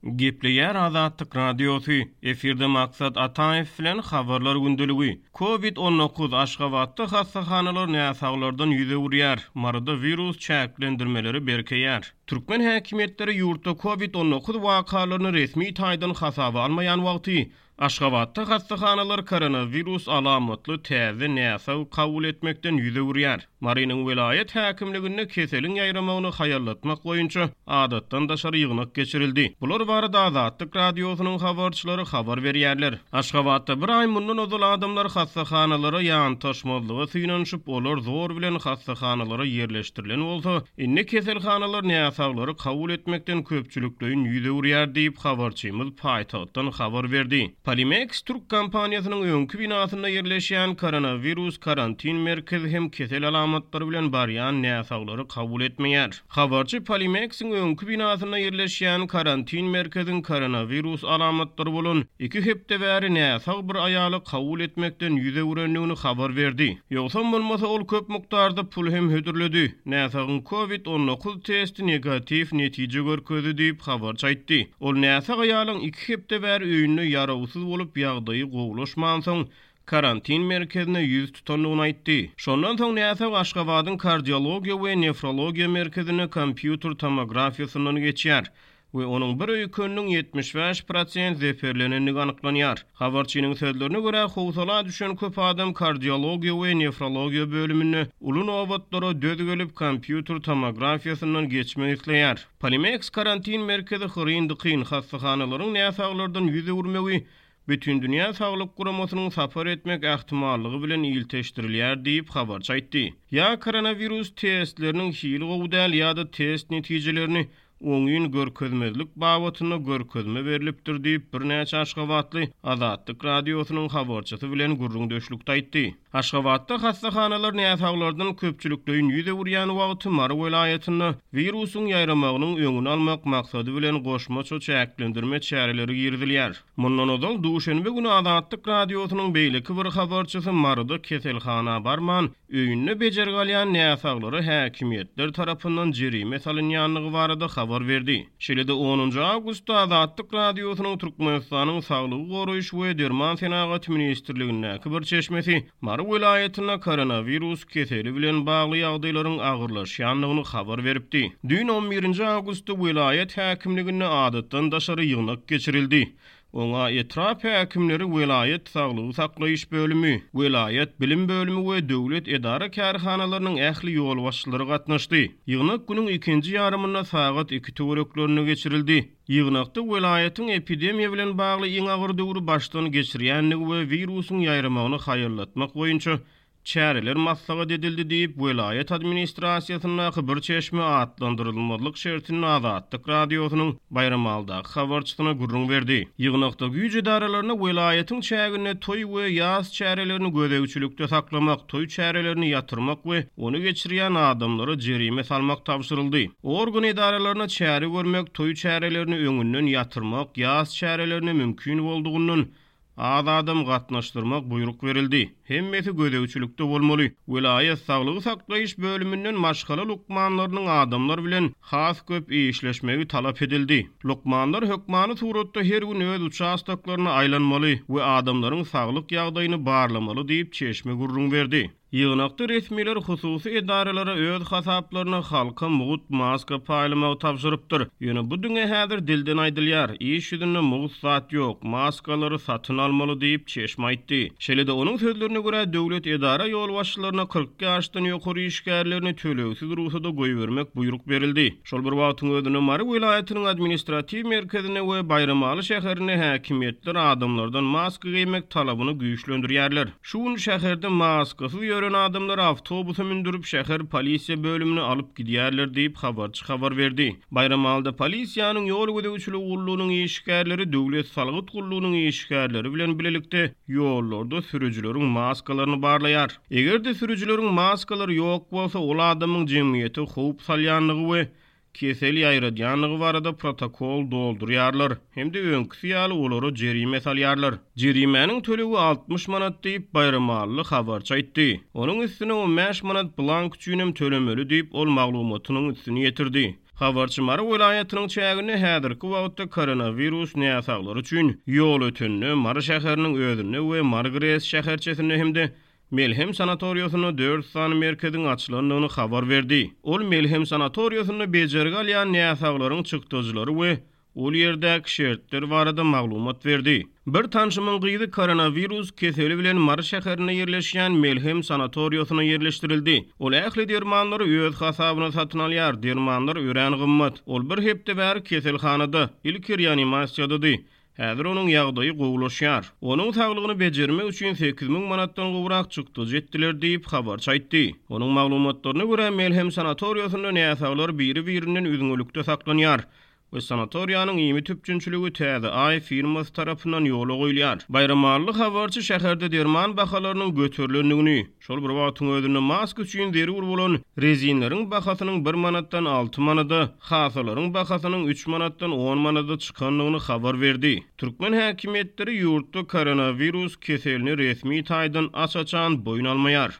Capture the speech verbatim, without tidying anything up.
Gepleyer Azatlyk Radiosu. Efirde maksat Ataev bilen habarlar gündüligi. covid on dokuz Aşgabatda hassahanalar näsaglardan ýüze urýar. Marada virus çäklendirmeleri berkeýär. Türkmen häkimetleri ýurtda covid on dokuz wakalaryny resmi taýdan hasaba almayan wagty Aşgabatda hassahanalar koronavirus alamatly täze näsag kabul etmekden ýüze urýar. Marynyň vilayet häkimliginde keselin ýaýramagyny haýallatmak boýunça adatdan daşary ýygnak geçirildi. Bular barada Azatlyk Radiosynyň habarçylary habar berýärler. Aşgabatda bir ay mundan ozal adamlar hassahanalara ýan taşmazlygy syňanyşyp olar zor bilen hassahanalara ýerleşdirilen bolsa, inni keselhanalar näsaglary kabul etmekden köpçülikleýin ýüze urýar diýip habarçymyz paýtagtdan habar berdi. Polimex Türk kampaniýasynyň öňkü binasynda ýerleşýän koronavirus karantin merkezi hem kesel alamatlary bilen barýan näsaglary kabul etmeýär. Habarçy Polimex'iň öňkü binasynda ýerleşýän karantin merkeziniň koronavirus alamatlary bolan iki hepde bäri näsag bir aýaly kabul etmekden ýüze uranlygyny habar berdi. Ýogsa bolmasa ol köp mukdarda pul hem hödürledi. Näsagyň covid on dokuz testi negativ netije görkezdi diýip habarçy aýtdy. Ol näsag aýalyň iki hepde bäri öýünde ýarawysyz bolup ýagdaýy gowulaşman soň karantin merkezine yüz tutanlygyny aýtdy. Şondan soň näsag Aşgabatyň kardiologiýa we nefrologiýa merkezine kompýuter tomografiýasyny geçýär we onuň bir öýkünniň ýetmiş beş prosent zeferlenenligi anyklanýar. Habarçynyň sözlerine görä howsala düşen köp adam kardiologiýa we nefrologiýa bölümine uly nowbatlara döz gelip kompýuter tomografiýasyny geçmek isleýär. Polimex karantin merkezi hyryndyqyn hassahanalyryň näsaglardan ýüze urmegi bütün dünya sağlık guramasynyň safar etmek ähtimallygy bilen ilteşdirilýär diýip habarçy aýtdy. Ya koronavirus testleriniň hili gowdal ýa-da test netijelerini oňyň görkezmezlik babatyna görkezme berilipdir diýip bir näçe Aşgabatly Azatlyk Radiosynyň habarçysy bilen gurrun döşlükde aýtdy. Aşgabatda hassahanalar näsaglardan köpçülikleýin ýüze urýan wagty Mara welaýatyna virusyň ýaýramagynyň öňüni almak maksady bilen goşmaça çäklendirme çäreleri girdilýär. Mundan ozal duşanbe güni Azatlyk Radiosynyň beýleki bir habarçysy Marada keselhana barman öýünne bejergalýan näsaglary häkimetler tarapyndan jerime salynýanlygy barada habar berdi. Şeýle-de onuncu awgustda Azatlyk Radiosynyň Türkmenistanyň Saglyk goraýyş we derman senagat ministrligine bir çeşmesi Mara welaýatyna koronavirus keseli bilen bagly ýagdaýlaryň agyrlaşýanlygyny habar beripdi. Dün on birinci awgustda welaýat häkimligine adatdan daşary ýygnak geçirildi. Oňa etraf häkimleri welaýat saglygy saklaýyş bölümi, welaýat bilim bölümi we döwlet edara kärhanalarynyň ähli ýol başçylary gatnaşdy. Ýygnak günüň ikinji ýarymynda sagat iki töwereklerini geçirildi. Ýygnakda welaýatyň epidemiýa bilen bagly iň agyr döwri başdan geçirýänligi we virusyň ýaýramagyny haýallatmak boýunça çäreler maslahat edildi diýip welaýat administrasiýasyna bir çeşme atlandyrylmalyk şertini Azatlyk Radiosynyň bayramaldaky habarçysyna gurrun berdi. Ýygnakda güýç edaralaryna welaýatyň çägine toý we ýaz çärelerini gödegçilikde saklamak, toý çärelerini ýatyrmak we onu geçirýän adamlara jerime salmak tapşyryldy. Organ edaralaryna çäre görmek, toý çärelerini öňünden ýatyrmak, ýaz çärelerini mümkin boldugynyň az adam gatnaşdyrmak buyruk berildi. Hemmeti gödegçilikde bolmaly. Welaýat saglygy saklaýyş bölümünden maşgala lukmanlarynyň adamlar bilen has köp işleşmegi talap edildi. Lukmanlar hökmany suratda her gün öz uçastaklaryna aýlanmaly we adamlaryň saglyk ýagdaýyny barlamaly diýip çeşme gurrun berdi. Ýygnakda resmiler hususy edaralara öz hasaplaryna halka mugut maska paýlamagy tapşyrypdyr. Ýöne bu düňe häzir dilden aýdylýar. Iş ýüzünde mugut zat ýok, maskalary satyn almaly diýip çeşme aýtdy. Şeýle-de onuň sözlerine görä döwlet edara ýol başçylaryna kırk ýaşdan ýokary işgärlerini tölegsiz ruhsata goýbermek buyruk berildi. Şol bir wagtyň özüne Mara welaýatynyň administrativ merkezine we Bayramaly şäherine häkimetler adamlardan maska giymek talabyny güýçlendirýärler. Şu gün şäherde maskasyz ýören adamlar awtobusa mindirip şäher polisiýa bölümine alyp gidýärler diýip habarçy habar berdi. Bayramalda polisiýanyň ýol gödegçiligi gullugynyň işgärleri döwlet salgyt gullugynyň işgärleri bilen bilelikde ýollarda sürüjileriň maskalaryny barlaýar. Egerde sürüjileriň maskalary ýok bolsa, ol adamyň jemgyýete howp salýanlygy we kesel ýaýradýanlygy barada protokol doldurýarlar. Hemde öňküsi ýaly olary jerime salýarlar. Jerimeniň tölegi altmış manat diýip Bayramaly habarçy aýtdy. Onuň üstüne on beş manat blank üçinem tölemeli diýip ol maglumatynyň üstüne ýetirdi. Habarçymar vilayatynyň çägini häzirki wagtda koronavirus näsaglary üçin ýol ötenini Mar şäheriniň özüne we Margres şäherçesine hemde Melhem sanatoriýasyna dört sany merkeziň açylandygyny habar berdi. Ol Melhem sanatoriýasyny bejerge alýan näsaglaryň çykdyjylary we ol ýerdäki şertler barada maglumat berdi. Bir tanşymyň gyzy koronavirus keseli bilen Mar şäherine ýerleşýän Melhem sanatoriýasyna ýerleşdirildi. Ol ähli dermanlary öz hasabyna satyn alýar. Dermanlar ören gymmat. Ol bir hepde bäri keselhanada ilk reanimasiýadady. Häzir onuň ýagdaýy gowulaşýar. Onuň saglygyny bejermek üçin sekiz miň manatdan gowrak çykdy jetdiler diýip habar çaýtdy. Onuň maglumatlaryna görä Melhem sanatoriýasyna näsaglar biri-biriniň üzüňlükde saklanýar. We sanatoriýanyň ýymy tüpçünçüligi täze ay firmasy tarapyndan ýola goýulýar. Bayramallyk habarçy şäherde derman bahalarynyň göterilendigini, şol bir wagtyň özünde mask üçin zerur bolan rezinleriň bahasynyň bir manatdan alty manada, hasalaryň bahasynyň üç manatdan on manada çykanlygyny habar berdi. Türkmen häkimetleri ýurtda koronavirus keselini resmi taýdan açaçan boyun almaýar.